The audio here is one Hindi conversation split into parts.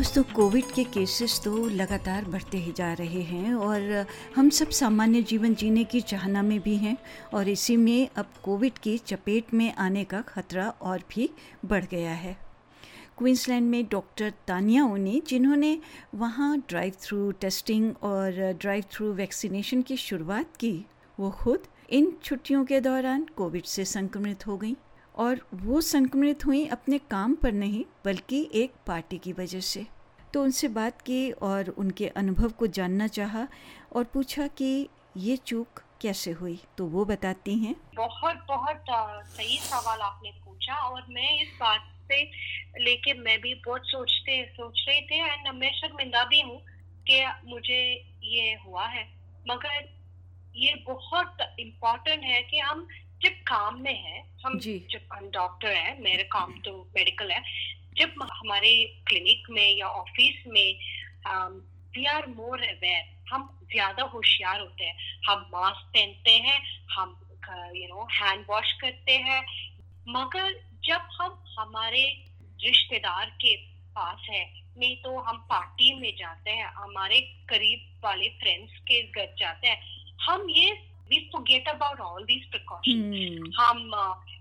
दोस्तों, कोविड के केसेस तो लगातार बढ़ते ही जा रहे हैं और हम सब सामान्य जीवन जीने की चाहना में भी हैं और इसी में अब कोविड की चपेट में आने का खतरा और भी बढ़ गया है। क्वींसलैंड में डॉक्टर तानिया ओनी, जिन्होंने वहाँ ड्राइव थ्रू टेस्टिंग और ड्राइव थ्रू वैक्सीनेशन की शुरुआत की, वो खुद इन छुट्टियों के दौरान कोविड से संक्रमित हो गई और वो संक्रमित हुई अपने काम पर नहीं बल्कि एक पार्टी की वजह से। तो उनसे बात की और उनके अनुभव को जानना चाहा और पूछा कि ये चूक कैसे हुई। तो वो बताती हैं। बहुत सही सवाल आपने पूछा और मैं इस बात से लेके मैं भी बहुत सोच रही थी एंड मैं शर्मिंदा भी हूँ कि मुझे ये हुआ है। मगर ये बहुत इम्पोर्टेंट है कि हम जब काम में है, जब हम डॉक्टर हैं, मेरा काम तो मेडिकल है, जब हमारे क्लिनिक में या ऑफिस में वी आर मोर अवेयर, हम ज्यादा होशियार होते हैं। हम मास्क पहनते हैं, हम हैंड वॉश करते हैं। मगर जब हम हमारे रिश्तेदार के पास है, नहीं तो हम पार्टी में जाते हैं, हमारे करीब वाले फ्रेंड्स के घर जाते हैं, हम ये we forget about all these precautions. हम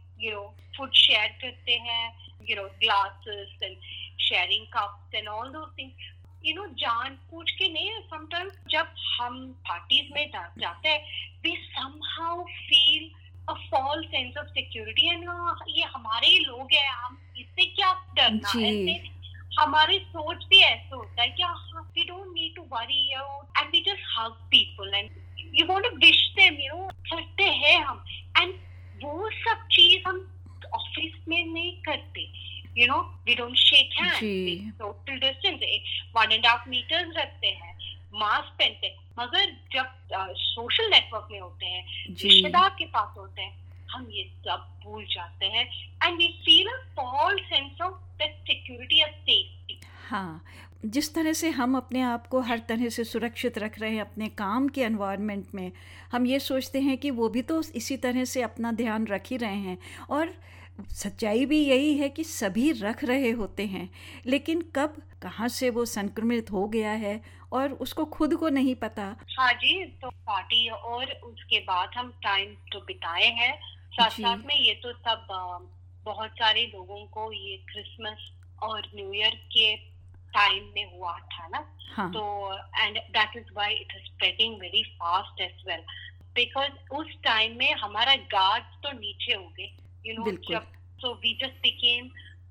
food share करते हैं, glasses and sharing cups and all those things. जान पूछ के नहीं, sometimes जब हम parties में जाते हैं, we somehow feel a false sense of security and ये हमारे लोग हैं, हम इससे क्या डरना है। हमारी सोच भी ऐसे होता है कि we don't need to worry and we just hug people and you want to wish them, करते हैं हम। and वो सब चीज हम ऑफिस में नहीं करते। we don't shake hands, social distance 1.5 meters रखते हैं, मास्क पहनते हैं। मगर जब सोशल नेटवर्क में होते हैं, रिश्तेदार के पास होते हैं, हम ये सब भूल जाते हैं and we feel a false sense of that security or safety. हाँ, जिस तरह से हम अपने आप को हर तरह से सुरक्षित रख रहे हैं अपने काम के एनवायरनमेंट में, हम ये सोचते हैं कि वो भी तो इसी तरह से अपना ध्यान रख ही रहे हैं और सच्चाई भी यही है कि सभी रख रहे होते हैं, लेकिन कब कहाँ से वो संक्रमित हो गया है और उसको खुद को नहीं पता। हाँ जी, तो पार्टी और उसके बाद हम टाइम तो बिताए हैं साथ में। ये तो सब बहुत सारे लोगों को ये क्रिसमस और न्यू ईयर के टाइम में हुआ था ना। हाँ. तो and that is why it is spreading very fast as well, because उस टाइम में हमारा गार्ड तो नीचे हो गए, जब सो वी जस्ट बिकेम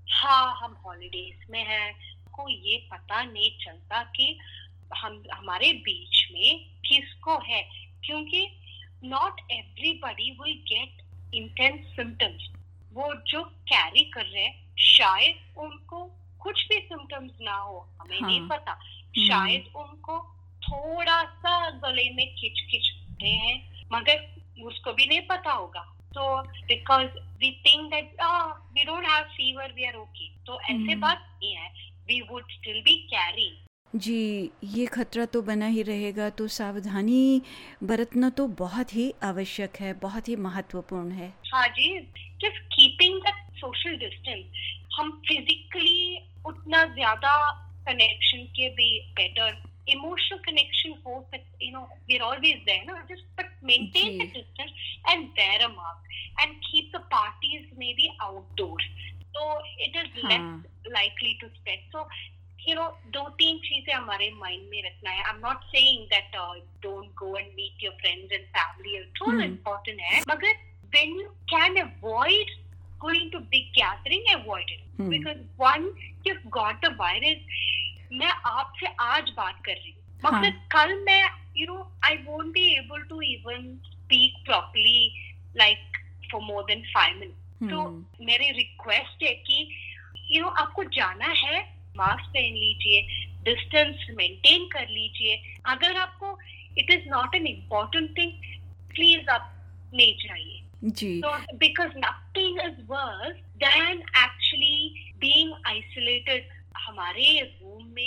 हम हॉलीडेज में हैं, को ये पता नहीं चलता कि हम हमारे बीच में किसको है, क्योंकि not everybody will get intense symptoms. वो जो कैरी कर रहे हैं शायद उनको कुछ भी सिम्टम्स ना हो, हमें नहीं पता। शायद उनको थोड़ा सा गले में खिच होते हैं, मगर उसको भी नहीं पता होगा। तो because we think that we don't have fever, we are okay, तो ऐसे बात नहीं है, we would still be carry. जी, ये खतरा तो बना ही रहेगा, तो सावधानी बरतना तो बहुत ही आवश्यक है, बहुत ही महत्वपूर्ण है। हाँ जी, just keeping that social distance. हम फिजिकली उतना ज्यादा कनेक्शन के भी बेटर इमोशनल कनेक्शन हो सकते, वी आर ऑलवेज देयर ना, just but maintain the distance and wear a mask and keep the parties may be outdoors, so it is less likely to spread. So 2-3 चीजें हमारे माइंड में रखना है। I'm not saying that don't go and meet your friends and family, तो important है, मगर when you can avoid going to big gathering, avoid it, because once you've got the virus, मैं आपसे आज बात कर रही हूँ, मगर कल मैं I won't be able to even speak properly like for more than 5 minutes. तो मेरी रिक्वेस्ट है कि आपको जाना है, मास्क पहन लीजिए, डिस्टेंस मेंटेन कर लीजिए। अगर आपको it is not an important thing, please आप नहीं जाइए जी, because nothing is worse than actually being isolated. हमारे रूम में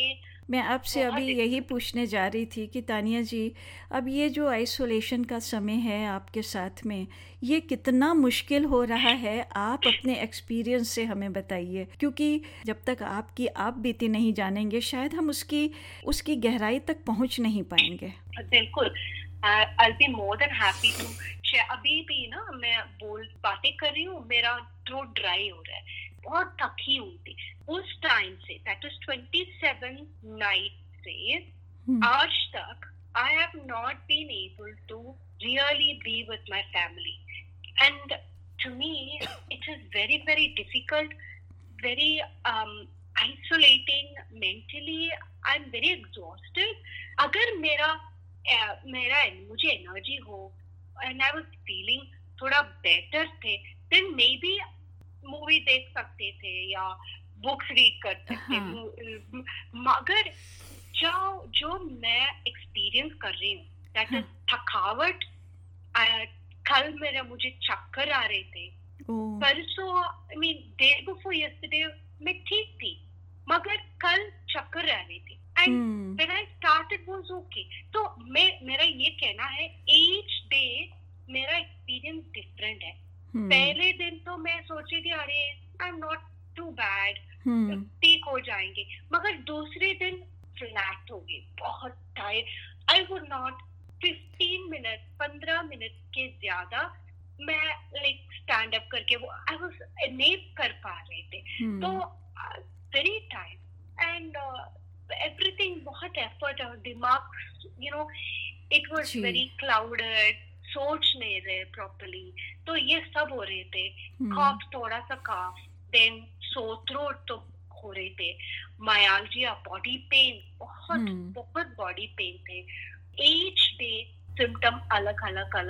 मैं आपसे बहुत अभी यही पूछने जा रही थी कि तानिया जी, अब ये जो आइसोलेशन का समय है आपके साथ में, ये कितना मुश्किल हो रहा है, आप अपने एक्सपीरियंस से हमें बताइए, क्योंकि जब तक आपकी आप बीती नहीं जानेंगे शायद हम उसकी गहराई तक पहुंच नहीं पाएंगे। बिल्कुल, I'll be more than happy to share। अभी भी ना मैं बातें कर रही हूँ, मेरा थ्रोट ड्राई हो रहा है, बहुत थकी हूँ थी उस टाइम से, दैट इज 27 नाइट से आज तक। I have not been able to really be with my family, and to me it is very very difficult, very isolating mentally। I'm very exhausted। अगर मेरा मुझे एनर्जी हो एंड आई वाज फीलिंग थोड़ा बेटर थे, देन मे बी मूवी देख सकते थे या बुक्स रीड कर सकते थे। मगर जो मैं एक्सपीरियंस कर रही हूँ, दैट इज थकावट। कल मुझे चक्कर आ रहे थे, परसों I mean day before yesterday मैं ठीक थी, मगर कल चक्कर आ रही थी। And when I started was okay। तो मेरा ये कहना है, each day मेरा एक्सपीरियंस डिफरेंट है। पहले दिन तो मैं सोची थी अरे I'm not too bad, ठीक हो जाएंगे, मगर दूसरे दिन फ्लैट हो गई, बहुत tired. I would not 15 minute के ज्यादा मैं लाइक स्टैंड अप करके वो I was नहीं कर पा रहे थे। तो वेरी टाइम एंड everything बहुत एफर्ट और दिमाग, it was very clouded, सोच नहीं रहे प्रॉपर्ली, तो ये सब हो रहे थे। कॉफ, थोड़ा सा कॉफ, देन सो थ्रोट तो हो रहे थे, मायालजिया, बॉडी पेन, बहुत बॉडी पेन थे। ईच डे सिम्टम अलग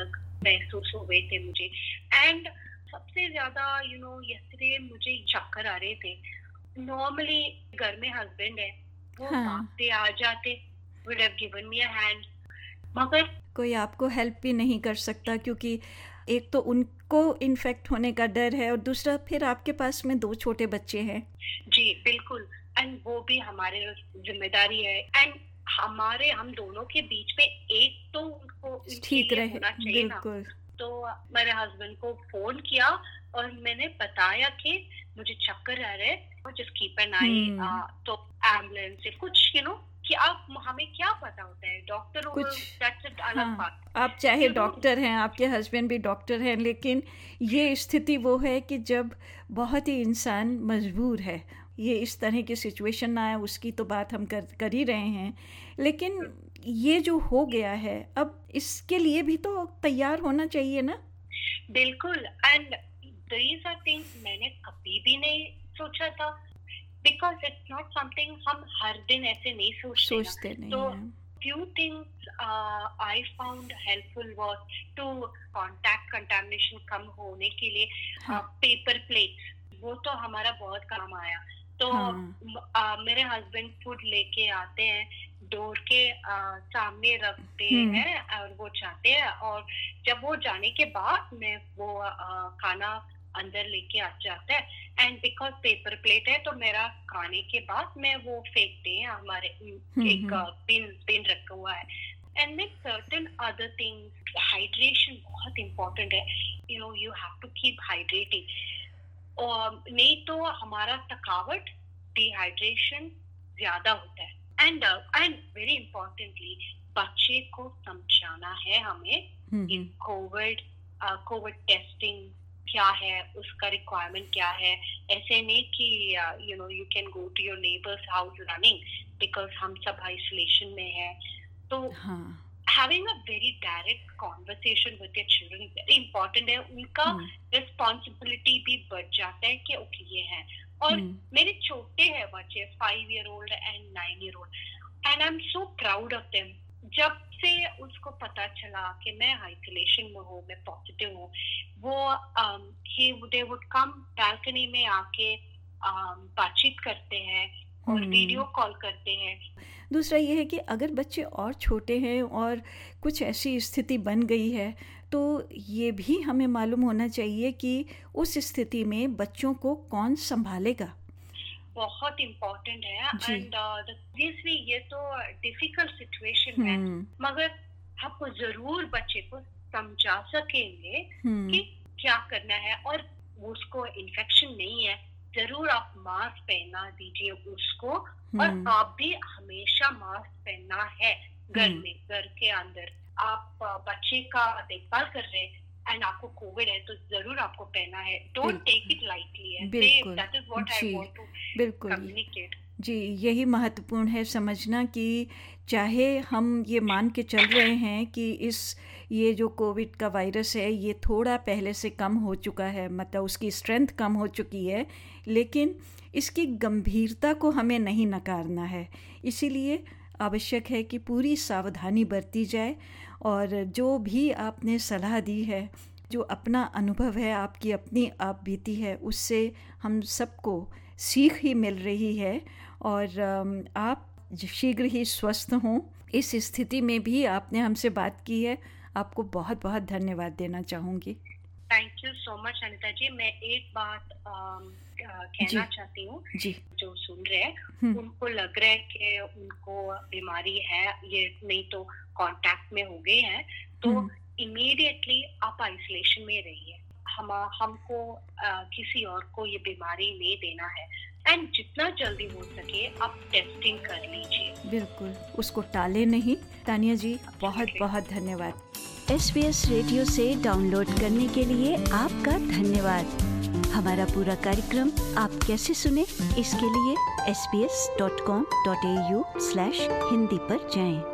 महसूस हो गए थे मुझे। एंड सबसे ज्यादा यस्टरडे मुझे चक्कर आ रहे थे। नॉर्मली घर में हस्बैंड है, वो भागते आ जाते, would have given me a hand, मगर कोई आपको हेल्प भी नहीं कर सकता, क्योंकि एक तो उनको इन्फेक्ट होने का डर है और दूसरा फिर आपके पास में 2 छोटे बच्चे हैं। जी बिल्कुल, एंड वो भी हमारे जिम्मेदारी है, एंड हम दोनों के बीच में एक तो उनको ठीक रहे, होना चाहिए ना। तो मेरे हस्बैंड को फोन किया और मैंने बताया कि मुझे चक्कर आ रहे हैं, जस्ट कीप एन आई। तो एम्बुलेंस से कुछ कि आप हमें क्या पता होता है, डॉक्टर कुछ अलग बात। आप चाहे डॉक्टर हैं, आपके हस्बैंड भी डॉक्टर हैं, लेकिन ये स्थिति वो है कि जब बहुत ही इंसान मजबूर है, ये इस तरह की सिचुएशन ना आए, उसकी तो बात हम कर ही रहे हैं, लेकिन ये जो हो गया है अब इसके लिए भी तो तैयार होना चाहिए ना। बिल्कुल, एंड these are things मैंने कभी भी नहीं सोचा था, because it's not something हम हर दिन ऐसे नहीं सोचते नहीं। तो few things I found helpful was to contact contamination कम होने के लिए paper plates, वो तो हमारा बहुत काम आया। तो मेरे हस्बैंड फूड लेके आते हैं, डोर के सामने रखते हैं और वो जाते हैं, और जब वो जाने के बाद मैं वो खाना अंदर लेके आ जाता है। एंड बिकॉज पेपर प्लेट है तो मेरा खाने के बाद मैं वो फेंकते हैं, हमारे एक बिन रखा हुआ है। And then certain other things, hydration बहुत इम्पोर्टेंट है, you have to keep hydrating, और नहीं तो हमारा थकावट, डिहाइड्रेशन ज्यादा होता है। एंड वेरी इम्पोर्टेंटली बच्चे को समझाना है हमें कोविड टेस्टिंग क्या है, उसका रिक्वायरमेंट क्या है। ऐसे नहीं कि you can go to your neighbours house running, because हम सब आइसोलेशन में है। तो having a very direct conversation with your children very important है। उनका responsibility भी बढ़ जाता है कि ओके ये है। और मेरे छोटे हैं बच्चे, 5-year-old and 9-year-old, and I'm so proud of them। जब से उसको पता चला कि मैं आइसोलेशन में हूँ, मैं पॉजिटिव हूँ, वो they would come balcony में आके बातचीत करते हैं और वीडियो कॉल करते हैं। दूसरा ये है कि अगर बच्चे और छोटे हैं और कुछ ऐसी स्थिति बन गई है तो ये भी हमें मालूम होना चाहिए कि उस स्थिति में बच्चों को कौन संभालेगा। बहुत इम्पोर्टेंट है। एंड ऑब्वियसली ये तो डिफिकल्ट सिचुएशन है, मगर आप जरूर बच्चे को समझा सकेंगे कि क्या करना है, और उसको इन्फेक्शन नहीं है, जरूर आप मास्क पहना दीजिए उसको, और आप भी हमेशा मास्क पहनना है घर में, घर के अंदर। आप बच्चे का देखभाल कर रहे हैं एंड आपको कोविड है तो जरूर आपको पहना है, डोंट टेक इट लाइटली। बिल्कुल, that is what I want to communicate. जी, यही महत्वपूर्ण है समझना कि चाहे हम ये मान के चल रहे हैं कि ये जो कोविड का वायरस है ये थोड़ा पहले से कम हो चुका है, मतलब उसकी स्ट्रेंथ कम हो चुकी है, लेकिन इसकी गंभीरता को हमें नहीं नकारना है। इसीलिए आवश्यक है कि पूरी सावधानी बरती जाए, और जो भी आपने सलाह दी है, जो अपना अनुभव है, आपकी अपनी आप बीती है, उससे हम सबको सीख ही मिल रही है। और आप शीघ्र ही स्वस्थ हों। इस स्थिति में भी आपने हमसे बात की है, आपको बहुत बहुत धन्यवाद देना चाहूँगी। Thank you so much Anita ji. मैं एक बात कहना चाहती हूँ, जो सुन रहे हैं उनको लग रहा है कि उनको बीमारी है, ये नहीं तो कांटेक्ट में हो गए हैं, तो इमीडिएटली आप आइसोलेशन में रहिए। हमको किसी और को ये बीमारी नहीं देना है, एंड जितना जल्दी हो सके आप टेस्टिंग कर लीजिए। बिल्कुल, उसको टाले नहीं। तानिया जी, बहुत बहुत धन्यवाद। SBS रेडियो से डाउनलोड करने के लिए आपका धन्यवाद। हमारा पूरा कार्यक्रम आप कैसे सुने, इसके लिए sbs.com.au/hindi पर जाएं।